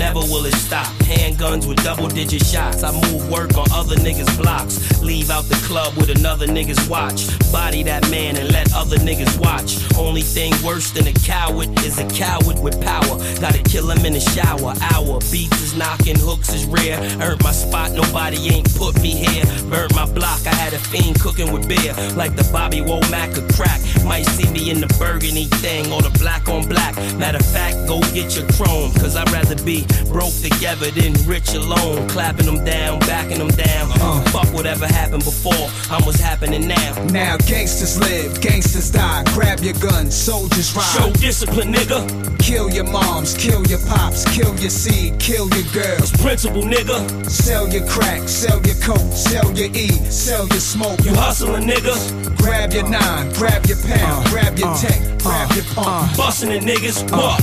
never will it stop. Handguns with double-digit shots. I move work on other niggas' blocks. Leave out the club with another nigga's watch. Body that man and let other niggas watch. Only thing worse than a coward is a coward with power. Gotta kill him in the shower. Hour beats is knocking, hooks is rare. Earned my spot, nobody ain't put me here. Burnt my block, I had a fiend cooking with beer. Like the Bobby Womack of crack. Might see me in the burgundy thing or the black on black. Matter of fact, go get your chrome. Cause I'd rather be broke together than rich alone. Clapping them down, backing them down. Fuck whatever happened before, I'm what's happening now. Now gangsters live, gangsters die. Grab your guns, soldiers ride. Show discipline, nigga. Kill your moms, kill your pops, kill your seed, kill your girls. It's principle, nigga. Sell your crack, sell your coke, sell your E, sell your smoke. You hustling, nigga. Grab your 9, grab your pound, grab your tech, grab your pump. Bustin' the niggas, what?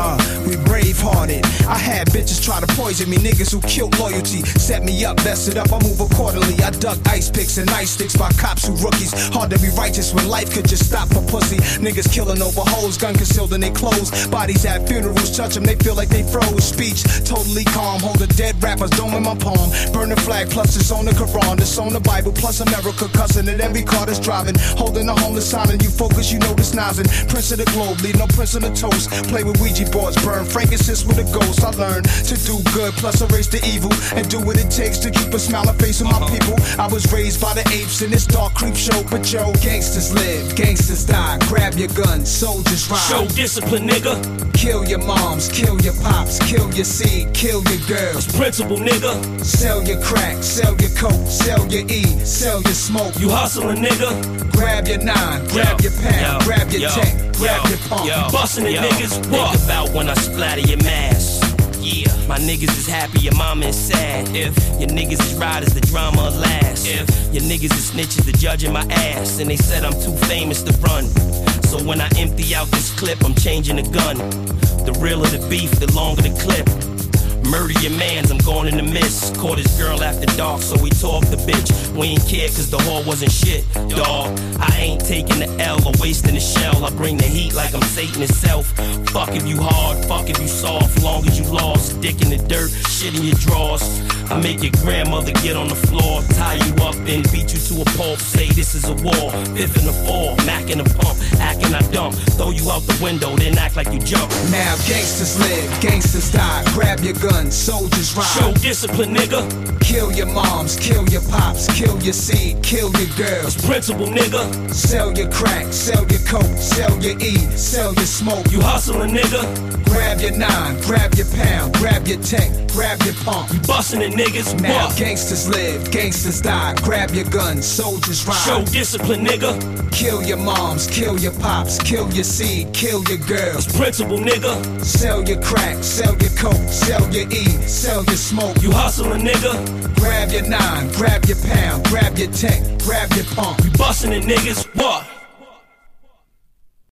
We brave-hearted. I had bitches try to poison me. Niggas who killed loyalty set me up, messed it up. I move accordingly. I dug ice picks and ice sticks by cops who rookies. Hard to be righteous when life could just stop for pussy. Niggas killing over hoes, gun concealed in their clothes. Bodies at funerals, touch them, they feel like they froze. Speech totally calm. Hold a dead rapper's dome in my palm. Burn the flag, plus it's on the Quran, it's on the Bible, plus America cussing at every car that's driving. Holding a homeless sign and you focus, you know this nozzing. Prince of the globe, leave no prince on the toast. Play with Ouija boards, burn frankincense with a ghost. I learned to do good, plus erase the evil, and do what it takes to keep a smiling face on my people. I was raised by the apes in this dark creep show, but yo, gangsters live, gangsters die. Grab your guns, soldiers ride. Show discipline, nigga. Kill your moms, kill your pops, kill your seed, kill your girls. It's principle, nigga. Sell your crack, sell your coke, sell your E, sell your smoke. You hustling, nigga. Grab your 9, grab your pound, grab your tech, grab your pump. Bustin' the niggas, what? Think about when I splatter your mask. Yeah, my niggas is happy, your mama is sad. If your niggas is riders, the drama will last. If your niggas is snitches, the judge in my ass. And they said I'm too famous to run. So when I empty out this clip, I'm changing the gun. The realer the beef, the longer the clip. Murder your mans, I'm going in the mist. Caught his girl after dark, so we talked the bitch. We ain't care cause the whore wasn't shit, dawg. I ain't taking the L or wasting the shell. I bring the heat like I'm Satan itself. Fuck if you hard, fuck if you soft. Long as you lost, dick in the dirt, shit in your drawers. I make your grandmother get on the floor, tie you up and beat you to a pulp. Say this is a war, fifth in the fall, Mac in the pump, acting I dump. Throw you out the window, then act like you jump. Now gangsters live, gangsters die. Grab your guns, soldiers ride. Show discipline, nigga. Kill your moms, kill your pops, kill your seed, kill your girls. It's principle, nigga. Sell your crack, sell your coke, sell your E, sell your smoke. You hustling, nigga. Grab your 9, grab your pound, grab your tech, grab your pump. You bustin' the niggas, now what? Gangsters live, gangsters die. Grab your guns, soldiers ride. Show discipline, nigga. Kill your moms, kill your pops, kill your seed, kill your girls. It's principle, nigga. Sell your crack, sell your coke, sell your E, sell your smoke. You hustling, nigga. Grab your 9, grab your pound, grab your tech, grab your pump. You bustin' the niggas, what?